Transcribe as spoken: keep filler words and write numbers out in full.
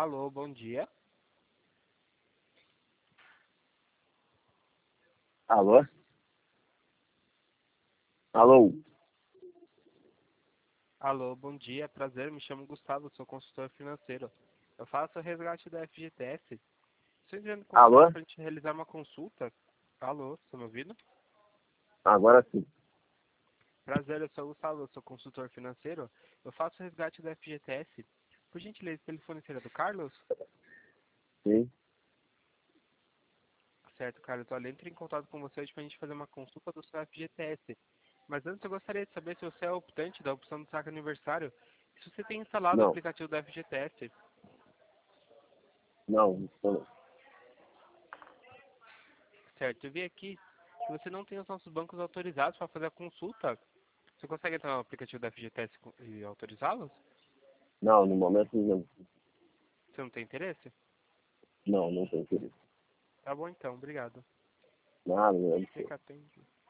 Alô, bom dia. Alô? Alô? Alô, bom dia. Prazer, me chamo Gustavo, sou consultor financeiro. Eu faço o resgate da F G T S. Estou entrando em contato Alô? para a gente realizar uma consulta. Alô, estão me ouvindo? Agora sim. Prazer, eu sou o Gustavo, eu sou consultor financeiro. Eu faço o resgate da F G T S. Por gentileza, o telefone seria do Carlos? Sim. Certo, Carlos. Olha, entre em contato com você hoje para a gente fazer uma consulta do seu F G T S. Mas antes eu gostaria de saber se você é optante da opção do saque aniversário e se você tem instalado o Não. aplicativo da F G T S. Não, não sou não. Certo, eu vi aqui que você não tem os nossos bancos autorizados para fazer a consulta. Você consegue entrar no aplicativo da F G T S co- e autorizá-los? Não, no momento não. Você não tem interesse? Não, não tenho interesse. Tá bom então, obrigado. Nada, não é. Fica atento.